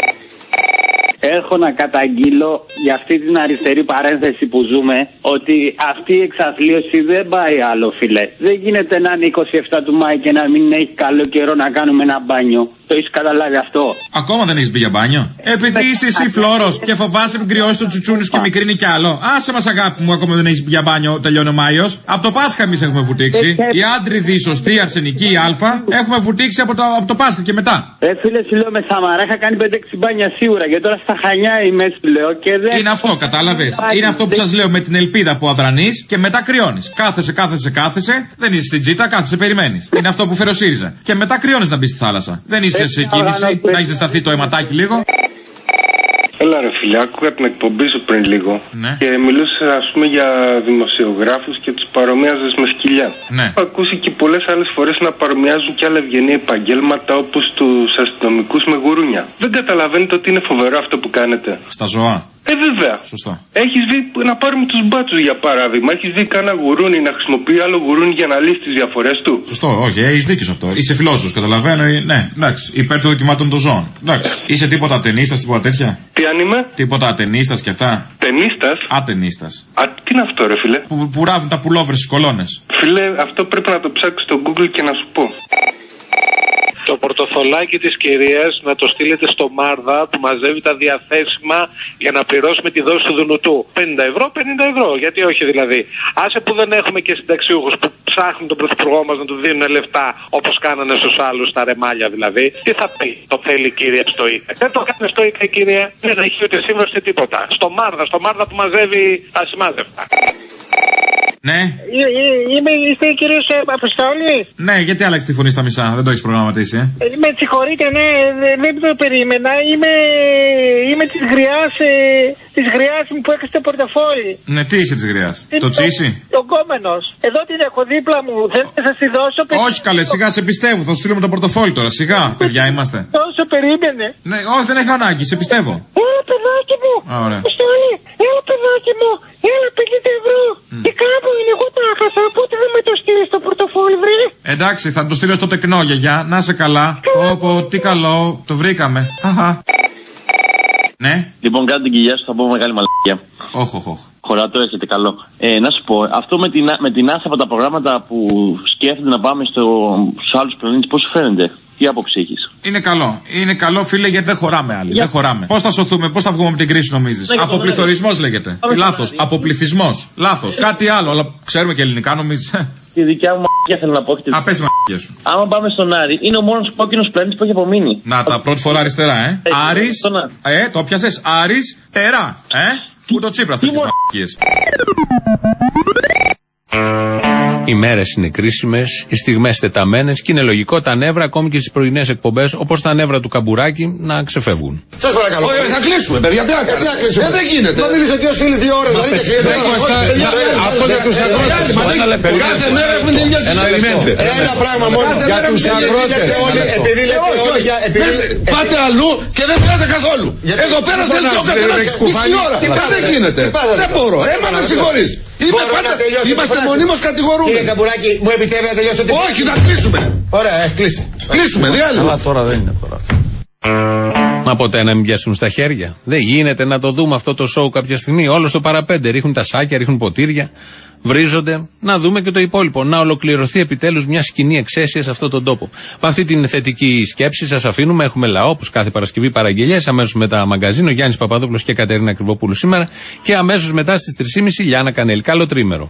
Έχω να καταγγείλω για αυτή την αριστερή παρένθεση που ζούμε ότι αυτή η εξαθλίωση δεν πάει άλλο, φίλε. Δεν γίνεται να είναι 27 του Μάη και να μην έχει καλό καιρό να κάνουμε ένα μπάνιο. Το έχεις καταλάβει αυτό? Ακόμα δεν έχεις μπει για μπάνιο? Επειδή είσαι εσύ φλόρος και φοβάσαι μην κρυώσει το τσουτσούνι σου και μικρύνει κι άλλο. Άσε μας αγάπη μου, ακόμα δεν έχεις μπει για μπάνιο, τελειώνει ο Μάιος. Από το Πάσχα εμείς έχουμε βουτήξει. Οι άντριδοι, σωστοί, αρσενικοί, η Α, έχουμε βουτήξει από το Πάσχα και μετά. Φίλε, σου λέω με Σαμαρά είχα κάνει 5-6 μπάνια σίγουρα και τώρα στα Χανιά είμαι, σου λέω και δεν. Είναι αυτό, κατάλαβες. Είναι αυτό που σας λέω με την ελπίδα που αδρανείς και μετά κρυώνεις. Κάθεσαι, δεν είσαι στην τζίτα, κάθεσαι, περιμένεις. Είναι αυτό που φέρει ο ΣΥΡΙΖΑ. Και μετά κρυώνεις να μπει στη θάλασσα. Δεν είσαι σε κίνηση, να έχει ζεσταθεί το αιματάκι λίγο. Έλα ρε φίλε, άκουγα την εκπομπή σου πριν λίγο. Ναι. Και μιλούσε ας πούμε για δημοσιογράφους και τους παρομοίαζες με σκυλιά. Ναι. Έχω ακούσει και πολλές άλλες φορές να παρομοιάζουν και άλλα ευγενή επαγγέλματα όπως τους αστυνομικούς με γουρούνια. Δεν καταλαβαίνετε ότι είναι φοβερό αυτό που κάνετε? Στα ζώα. Βέβαια. Σωστό. Έχεις δει, να πάρουμε τους μπάτσους για παράδειγμα, έχεις δει κάνα γουρούνι να χρησιμοποιεί άλλο γουρούνι για να λύσει τις διαφορές του? Σωστό, όχι, έχεις δίκιο σε αυτό. Είσαι φιλόσοφος, καταλαβαίνω. Ναι, εντάξει, υπέρ των δοκιμάτων των ζώων. Εντάξει. Είσαι τίποτα ατενίστας, τίποτα τέτοια? Τι αν είμαι? Τίποτα ατενίστας και αυτά? Τενίστας? Ατενίστας. Τι είναι αυτό ρε φίλε? Που ράβουν τα πουλόβρες στις κολόνες. Φίλε, αυτό πρέπει να το ψάξεις στο Google και να σου πω. Το πορτοφολάκι της κυρίας να το στείλετε στο Μάρδα που μαζεύει τα διαθέσιμα για να πληρώσουμε τη δόση του Δουνουτού. 50 ευρώ, 50 ευρώ. Γιατί όχι δηλαδή? Άσε που δεν έχουμε και συνταξιούχους που ψάχνουν τον πρωθυπουργό μας να του δίνουν λεφτά όπως κάνανε στους άλλους τα ρεμάλια δηλαδή. Τι θα πει? Το θέλει η κυρία Στοίκα? Δεν το κάνει Στοίκα η κυρία. Δεν έχει ούτε σύμβαση τίποτα. Στο Μάρδα που μαζεύει τα σημάζευτα. Ναι. Είστε η κυρία Αποστόλη? Ναι, γιατί άλλαξε τη φωνή στα μισά, δεν το έχεις προγραμματίσει, Με συγχωρείτε, ναι, δεν το περίμενα. Είμαι της γριάς μου που έκασε το πορτοφόλι. Ναι, τι είσαι της γριάς? Το τσίσι? Το κόμενος. Εδώ την έχω δίπλα μου. Θέλετε να σας τη δώσω? Όχι καλέ, σιγά σε πιστεύω. Θα σου στείλουμε το πορτοφόλι τώρα. Σιγά, παιδιά είμαστε. Τόσο περίμενε. Ναι, όχι, δεν έχω ανάγκη, σε πιστεύω. Έλα, παιδάκι μου. Ωραία. Έλα, παιδάκι μου. Έλα, 50 ευρώ. Και κάπου είναι, εγώ τα έχασα. Πότε δεν με το στείλει το πορτοφόλι, βρε? Εντάξει, θα το στείλω στο τεκνό, γιαγιά. Να σε καλά. Πω, τι καλό. Το βρήκαμε. Αχα. Ναι. Λοιπόν, κάτω την κοιλιά σου θα πω μεγάλη μαλακία. Όχι. Χωρατό έχετε καλό. Να σου πω, αυτό με την άσα από τα προγράμματα που σκέφτεται να πάμε στους άλλους πλανήτες, πώς σου φαίνεται? Τι άποψη έχεις? Είναι καλό, φίλε, γιατί δεν χωράμε άλλοι. Δεν χωράμε. Πώς θα σωθούμε, πώς θα βγούμε από την κρίση, νομίζεις? Αποπληθωρισμός λέγεται. Λάθος. Αποπληθισμός. Λάθος. Κάτι άλλο, αλλά ξέρουμε και ελληνικά, νομίζεις? Τη δικιά μου μ***για θέλω να πω. Απες τη μ***για σου. Άμα πάμε στον Άρη, είναι ο μόνος κόκκινος πλανήτης που έχει απομείνει. Να τα πρώτη φορά αριστερά, Άρης. Το πιασες. Άρης, τερά. Πού το Τσίπρας τέτοιες μ***γιες. Οι μέρες είναι κρίσιμες, οι στιγμές τεταμένες και είναι λογικό τα νεύρα, ακόμη και στις πρωινές εκπομπές, όπως τα νεύρα του Καμπουράκη, να ξεφεύγουν. Σας παρακαλώ. Θα κλείσουμε, παιδιά. Τι να κλείσουμε? Δεν γίνεται. Μα μίλησε και ως φίλοι 2 ώρες. Αυτό για τους αγρότες. Κάθε μέρα έχουμε την ίδια συζήτηση. Ένα πράγμα μόνο. Για τους αγρότες. Επειδή λέτε όλοι για. Πάτε αλλού και δεν πήρατε καθόλου. Εδώ πέρα θέλετε ο καθένας μισή ώρα. Δεν γίνεται. Δεν μπορώ. Έμα συγχωρείς. Είμαστε μονίμως κατηγορούμενοι. Κύριε Καμπουράκη, μου επιτρέπει να τελειώσω την. Όχι, να κλείσουμε. Ωραία, κλείστε. Κλείσουμε, διάλειμμα. Αλλά τώρα δεν είναι τώρα αυτό. Μα ποτέ να μην πιάσουν στα χέρια. Δεν γίνεται να το δούμε αυτό το σοου κάποια στιγμή. Όλο στο παραπέντε. Ρίχνουν τα σάκια, ρίχνουν ποτήρια. Βρίζονται. Να δούμε και το υπόλοιπο. Να ολοκληρωθεί επιτέλους μια σκηνή εξαίσια σε αυτόν τον τόπο. Με αυτή την θετική σκέψη σας αφήνουμε. Έχουμε λαό, όπως κάθε Παρασκευή, παραγγελίες. Αμέσως μετά μαγκαζίνο. Γιάννης Παπαδόπουλος και Κατερίνα Κρυβοπούλου σήμερα. Και αμέσως μετά στις 3.30 Λιάννα Κανέλη. Καλό τρίμερο.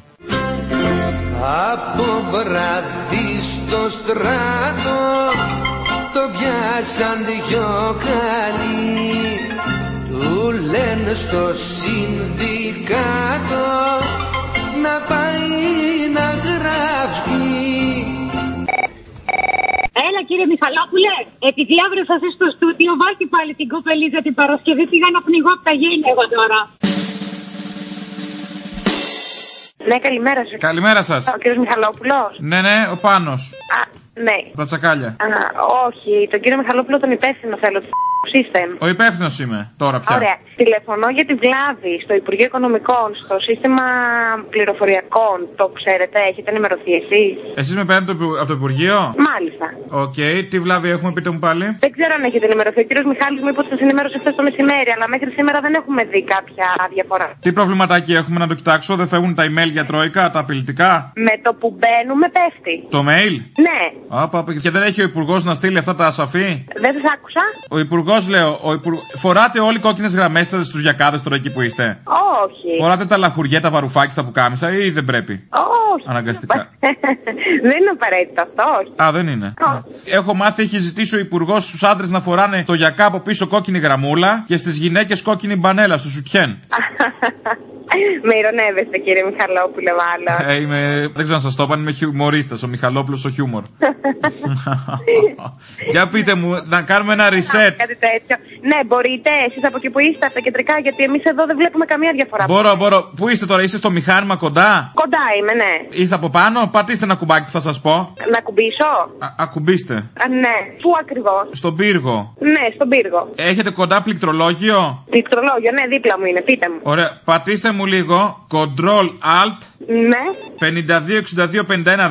Από βράδυ στο στράτο το πιάσαν δυο καλοί. Του λένε στο συνδικάτο να πάει να γράφει. Έλα κύριε Μιχαλόπουλε, επειδή αύριο θα είσαι στο στούντιο, βάζει πάλι την κοπελίζα την Παρασκευή. Πήγα να πνιγώ από τα γένια εγώ τώρα. Ναι, καλημέρα σας. Καλημέρα σας. Ο κύριος Μιχαλόπουλος. Ναι, ο Πάνος. Ναι. Τα τσακάλια. Όχι, τον κύριο Μιχαλόπουλο τον υπεύθυνο θέλω. System. Ο υπεύθυνος είμαι, τώρα πια. Ωραία. Τηλεφωνώ για τη βλάβη στο Υπουργείο Οικονομικών, στο σύστημα πληροφοριακών. Το ξέρετε, έχετε ενημερωθεί εσείς? Εσείς με παίρνετε από το Υπουργείο? Μάλιστα. Οκ, τι βλάβη έχουμε, πείτε μου πάλι. Δεν ξέρω αν έχετε ενημερωθεί. Ο κύριος Μιχάλης μου είπε ότι σας ενημέρωσε χθες το μεσημέρι, αλλά μέχρι σήμερα δεν έχουμε δει κάποια διαφορά. Τι προβληματάκι έχουμε να το κοιτάξω, δεν φεύγουν τα email για τρόικα, τα απειλητικά? Με το που μπαίνουμε πέφτει. Το mail? Ναι. Και δεν έχει ο Υπουργός να στείλει αυτά τα ασαφή? Δεν σας άκουσα. Ο Υπουργός, λέω, φοράτε όλοι κόκκινες γραμμές στους γιακάδες τώρα εκεί που είστε? Όχι. Φοράτε τα λαχουριέ, τα βαρουφάκι, στα πουκάμισα ή δεν πρέπει? Όχι. Αναγκαστικά. Δεν είναι απαραίτητο αυτό, όχι. Δεν είναι. Έχω μάθει, έχει ζητήσει ο Υπουργός στους άντρες να φοράνε το γιακά από πίσω κόκκινη γραμμούλα και στις γυναίκες κόκκινη μπανέλα, στο σουτιέν. Με ηρωνεύεστε, κύριε Μιχαλόπουλε, μάλλον. Δεν ξέρω να σας το είπα, είμαι χιουμορίστας, ο Μιχαλόπουλος στο χιούμορ. Για πείτε μου, να κάνουμε ένα reset. Κάτι τέτοιο. Ναι, μπορείτε, εσείς από εκεί που είστε, από τα κεντρικά, γιατί εμείς εδώ δεν βλέπουμε καμία διαφορά. Μπορώ. Πού είστε τώρα, είστε στο μηχάνημα κοντά? Κοντά είμαι, ναι. Είστε από πάνω, πατήστε ένα κουμπάκι που θα σας πω. Να κουμπίσω? Ακουμπήστε. Ναι. Πού ακριβώς? Στον πύργο. Ναι, στον πύργο. Έχετε κοντά πληκτρολόγιο? Πληκτρολόγιο, ναι, δίπλα μου είναι, πείτε μου. Ωραία, πατήστε μου λίγο. Control Alt. Ναι. 52-62-51-10.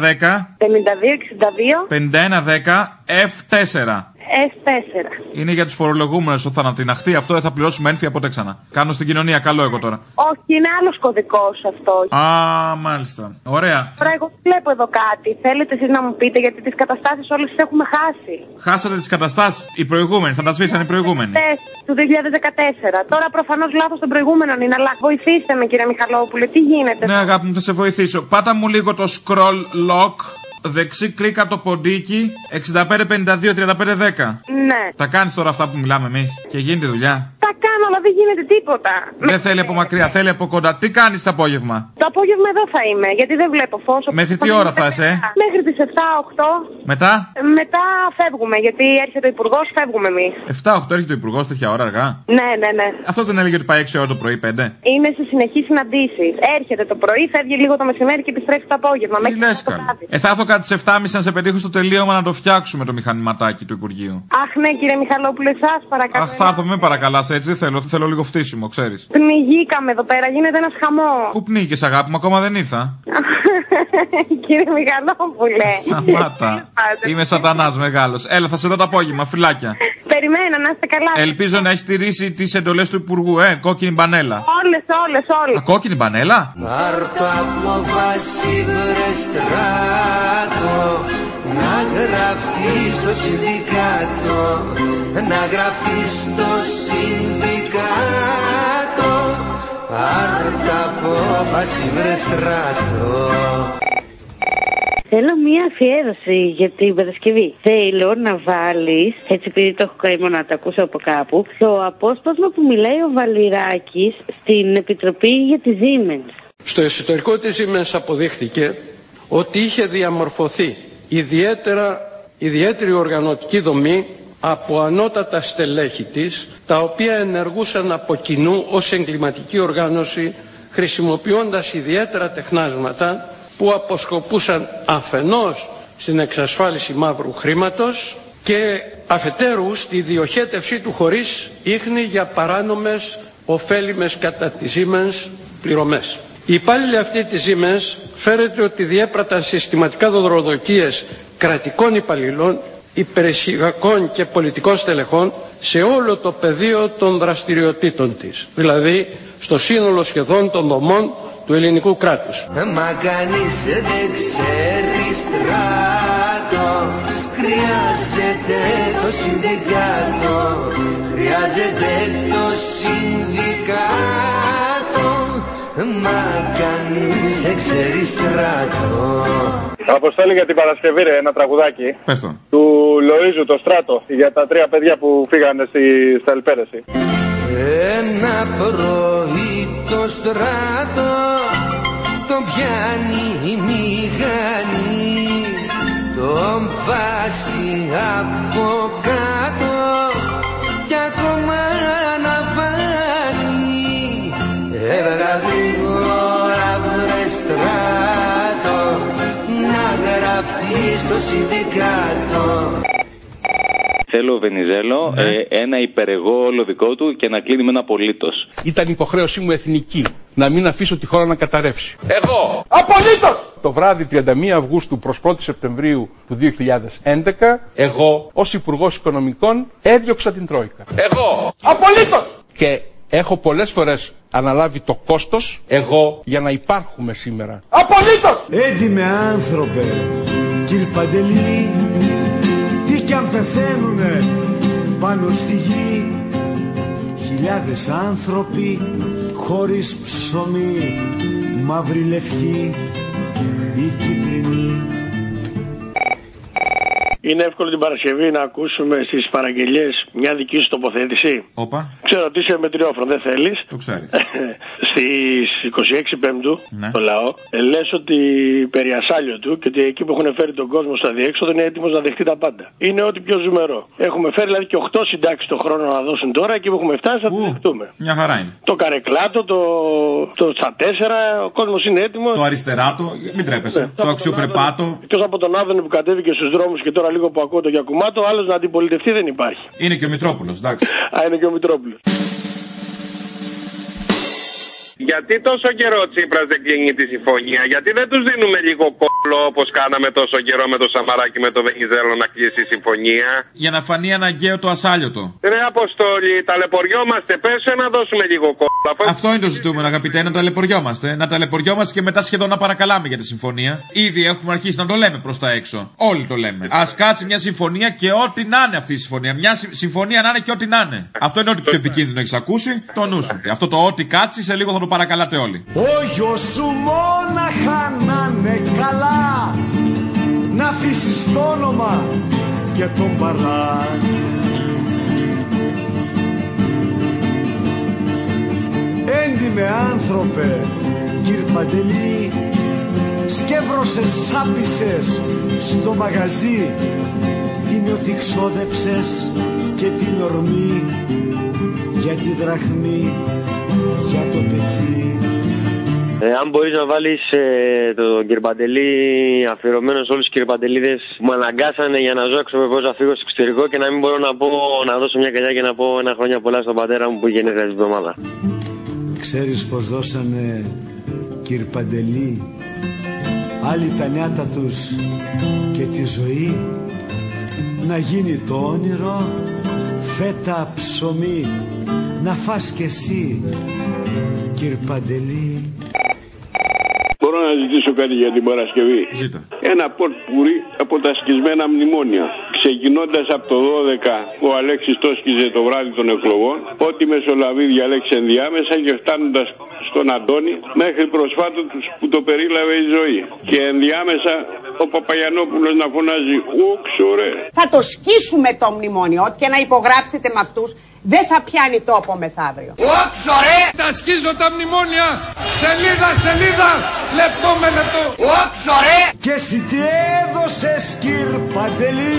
52-62 51-10 F4. F4. Είναι για τους φορολογούμενους, θα ανατιναχθεί αυτό, δεν θα πληρώσουμε ένφια ποτέ ξανά. Κάνω στην κοινωνία, καλό εγώ τώρα. Όχι, είναι άλλος κωδικός αυτό. Μάλιστα. Ωραία. Τώρα εγώ βλέπω εδώ κάτι. Θέλετε εσείς να μου πείτε, γιατί τις καταστάσεις όλες τις έχουμε χάσει. Χάσατε τις καταστάσεις? Οι προηγούμενοι, θα τα σβήσαν οι προηγούμενοι. Του 2014. Τώρα προφανώς λάθος των προηγούμενων είναι, αλλά βοηθήστε με, κύριε Μιχαλόπουλε, τι γίνεται? Ναι, αγάπη μου, θα σε βοηθήσω. Πάτα μου λίγο το scroll lock. Δεξί κλικ από το ποντίκι 65-52-35-10. Ναι. Τα κάνεις τώρα αυτά που μιλάμε εμείς και γίνεται δουλειά? Τα κάνω, αλλά δεν γίνεται τίποτα. Δεν θέλει από μακριά, θέλει από κοντά. Τι κάνεις το απόγευμα? Το απόγευμα εδώ θα είμαι, γιατί δεν βλέπω φως. Μέχρι τι ώρα θα είσαι? Μέχρι τις 7-8. Μετά? Μετά φεύγουμε, γιατί έρχεται ο Υπουργός, φεύγουμε εμείς. 7-8 έρχεται ο Υπουργός, τέτοια ώρα αργά? Ναι. Αυτός δεν έλεγε ότι πάει 6 ώρα το πρωί, 5? Είναι σε συνεχείς συναντήσεις. Έρχεται το πρωί, φεύγει λίγο το μεσημέρι και επιστρέφει το απόγευμα. Τι λες, θα έρθω κάτι τις 7.30 να σε πετύχω στο τελείωμα να το φτιάξουμε το μηχανηματάκι του Υπουργείου. Αχ, ναι, κύριε Μιχαλόπουλε, σας παρακαλώ. Θα έρθω, με παρακαλάς έτσι, θέλω λίγο φτύσιμο, ξέρεις. Πνιγήκαμε εδώ πέρα, γίνεται ένας χαμός. Πού πνίγηκες, αγάπη μου, ακόμα δεν ήρθα. Κύριε Μιχαλόπουλε. Σταμάτα. Είμαι σατανάς μεγάλος. Έλα, θα σε δω το απόγευμα, φιλάκια. Περιμένω, να είστε καλά. Ελπίζω να έχεις τηρήσει τις εντολές του Υπουργού, κόκκινη μπανέλα. Όλες. Κόκκινη μπανέλα. Πάρτο απόφαση βρε στράτο, να γραφτείς στο συνδικάτο, να γραφτείς στο συνδικάτο. Πάρτο απόφαση βρε στράτο. Θέλω μία αφιέρωση για την Παρασκευή. Θέλω να βάλεις, έτσι επειδή το έχω καημό να το ακούσω από κάπου, το απόσπασμα που μιλάει ο Βαλιράκης στην Επιτροπή για τη Siemens. Στο εσωτερικό της Siemens αποδείχθηκε ότι είχε διαμορφωθεί ιδιαίτερη οργανωτική δομή από ανώτατα στελέχη της, τα οποία ενεργούσαν από κοινού ως εγκληματική οργάνωση, χρησιμοποιώντας ιδιαίτερα τεχνάσματα που αποσκοπούσαν αφενός στην εξασφάλιση μαύρου χρήματος και αφετέρου στη διοχέτευσή του χωρίς ίχνη για παράνομες ωφέλιμες κατά τη Siemens πληρωμές. Οι υπάλληλοι αυτοί της Siemens φέρεται ότι διέπραταν συστηματικά δωροδοκίες κρατικών υπαλλήλων, υπηρεσιακών και πολιτικών στελεχών σε όλο το πεδίο των δραστηριοτήτων της, δηλαδή στο σύνολο σχεδόν των δομών του ελληνικού κράτους. Μα κανείς δεν ξέρει στράτο, χρειάζεται το συνδικάτο, χρειάζεται το συνδικάτο, μα κανείς δεν ξέρει στράτο. Αποστόλη για την Παρασκευή, ρε, ένα τραγουδάκι. Πες το. Του Λοΐζου, το Στράτο, για τα 3 παιδιά που φύγανε στα Ελπέρεση. Ένα πρωί το Στράτο τον πιάνει η μηχανή, τον βάζει από κάτω κι ακόμα αναβάνει. Έβγα γρήγορα βρε Στράτο, στο συνδικάτο. Θέλω Βενιζέλο, ένα υπερεγώ όλο δικό του και να κλείνει με ένα απολύτως. Ήταν υποχρέωσή μου εθνική να μην αφήσω τη χώρα να καταρρεύσει. Εγώ! Απολύτως! Το βράδυ 31 Αυγούστου προς 1η Σεπτεμβρίου του 2011, εγώ ως Υπουργός Οικονομικών έδιωξα την Τρόικα. Εγώ! Απολύτως! Και έχω πολλές φορές αναλάβει το κόστος, εγώ, για να υπάρχουμε σήμερα. Απολύτως! Έντιμε άνθρωπε, κύριε Παντελή, τι κι αν πεθαίνουνε πάνω στη γη, χιλιάδες άνθρωποι χωρίς ψωμί, μαύρη λευκή ή κίτρινη. Είναι εύκολο την Παρασκευή να ακούσουμε στις παραγγελίες μια δική σου τοποθέτηση. Όπα. Ξέρω ότι είσαι μετριόφρον, δεν θέλεις. Το ξέρεις. Στις 26 Πέμπτου, ναι, το λαό, λες ότι περί ασάλιο του και ότι εκεί που έχουν φέρει τον κόσμο στα διέξοδο είναι έτοιμος να δεχτεί τα πάντα. Είναι ό,τι πιο ζουμερό. Έχουμε φέρει δηλαδή και 8 συντάξεις το χρόνο να δώσουν τώρα, εκεί που έχουμε φτάσει θα το δεχτούμε. Μια χαρά είναι. Το καρεκλάτο, το στα 4, ο κόσμος είναι έτοιμος. Το αριστεράτο, μην τρέπεσαι. Ναι, το αξιοπρεπάτο. Εκτός από τον Άδωνη που κατέβηκε στους δρόμους και τώρα λίγο που ακούω το Γιακουμάτο, άλλος να αντιπολιτευτεί δεν υπάρχει. Είναι και ο Μητρόπουλος, εντάξει. Είναι και ο Μητρόπουλος. Γιατί τόσο καιρό ο Τσίπρας δεν κλείνει τη συμφωνία, γιατί δεν τους δίνουμε λίγο κόλλο όπως κάναμε τόσο καιρό με το Σαμαράκι με το Βενιζέλο να κλείσει η συμφωνία. Για να φανεί αναγκαίο το ασάλιωτο. Ρε Αποστόλη, ταλαιπωριόμαστε, πες να δώσουμε λίγο κόλλο. Αυτό είναι το ζητούμενο, αγαπητέ, να ταλαιπωριόμαστε. Να ταλαιπωριόμαστε και μετά σχεδόν να παρακαλάμε για τη συμφωνία. Ήδη έχουμε αρχίσει να το λέμε προς τα έξω. Όλοι το λέμε. Ας κάτσει μια συμφωνία και ό,τι να είναι αυτή η συμφωνία. Μια συμφωνία να είναι και ό,τι να είναι. Αυτό είναι ό,τι πιο επικίνδυνο έχεις ακούσει. Το νου σου. Αυτό το ό,τι κάτσει σε λίγο θα το παρακαλάτε όλοι. Ο γιος σου μόναχα να είναι καλά, να αφήσεις το όνομα και τον παρά. Έντιμε άνθρωπε, κύριε Παντελή, σκεύρωσες, σάπισες στο μαγαζί την ότι ξόδεψες και την ορμή για τη δραχμή, για το πετσί. Αν μπορείς να βάλεις τον κύριο Παντελή αφιερωμένο σε όλους τους κύριοι Παντελίδες που με αναγκάσανε για να ζω αξιοπρεπώς να φύγω στο εξωτερικό και να μην μπορώ να δώσω μια καλιά και να πω ένα χρόνια πολλά στον πατέρα μου που γεννήθηκε την εβδομάδα. Ξέρεις πως δώσανε, κύριε Παντελή, άλλοι τα νιάτα τους και τη ζωή, να γίνει το όνειρο φέτα ψωμί, να φας κι εσύ, κύριε Παντελή. Μπορώ να ζητήσω κάτι για την Παρασκευή? Ζήτα. Ένα πορτ-πουρί από τα σκισμένα μνημόνια. Ξεκινώντας από το 12, ο Αλέξης το σκιζε το βράδυ των εκλογών, ό,τι μεσολαβεί διαλέξει ενδιάμεσα, και φτάνοντας στον Αντώνη μέχρι προσφάτως που το περίλαβε η ζωή. Και ενδιάμεσα ο Παπαγιαννόπουλος να φωνάζει «Ούξο ρε». Θα το σκίσουμε το μνημόνιο, ό,τι και να υπογράψετε με αυτούς, δεν θα πιάνει τόπο μεθαύριο. Όξο ρε! Τα σκίζω τα μνημόνια, σελίδα, σελίδα, λεπτό με λεπτό. Όξο ρε! Και εσύ τι έδωσες, κύριε Παντελή?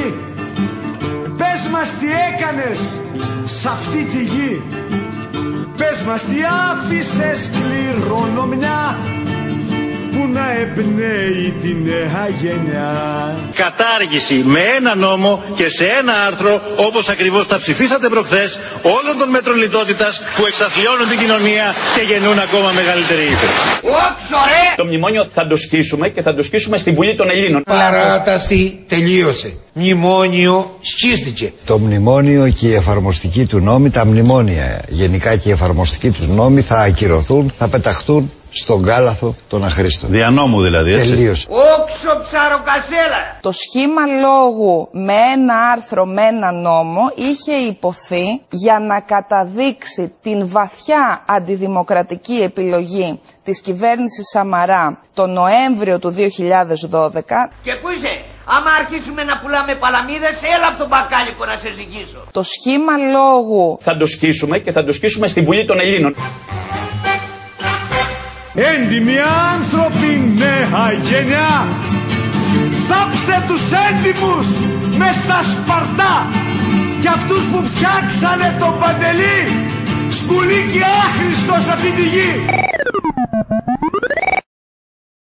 Πες μας τι έκανες σ' αυτή τη γη. Πες μας τι άφησες κληρονομιά που να εμπνέει τη νέα γενιά. Κατάργηση με ένα νόμο και σε ένα άρθρο, όπως ακριβώς τα ψηφίσατε προχθές, όλων των μέτρων λιτότητας που εξαθλιώνουν την κοινωνία και γεννούν ακόμα μεγαλύτερη ύφεση. Όξο ρε! Το μνημόνιο θα το σκίσουμε και θα το σκίσουμε στη Βουλή των Ελλήνων. Παράταση τελείωσε. Μνημόνιο σκίστηκε. Το μνημόνιο και η εφαρμοστική του νόμη, τα μνημόνια γενικά και οι εφαρμοστικοί τους νόμοι θα ακυρωθούν, θα πεταχτούν στον κάλαθο των αχρήστων. Δια νόμου δηλαδή, έτσι. Τελείωσε. Όξο ψαροκασέλα! Το σχήμα λόγου με ένα άρθρο, με ένα νόμο, είχε υποθεί για να καταδείξει την βαθιά αντιδημοκρατική επιλογή της κυβέρνησης Σαμαρά το Νοέμβριο του 2012. Και πού είσαι? Άμα αρχίσουμε να πουλάμε παλαμίδες, έλα από τον μπακάλικο να σε ζυγίσω. Το σχήμα λόγου θα το σκίσουμε και θα το σκίσουμε στη Βουλή των Ελλήνων. Έντιμοι άνθρωποι, νέα γενιά, θάψτε τους έντιμους μες στα Σπαρτά και αυτούς που φτιάξανε τον Παντελή σκουλίκι άχρηστο σε αυτή τη γη.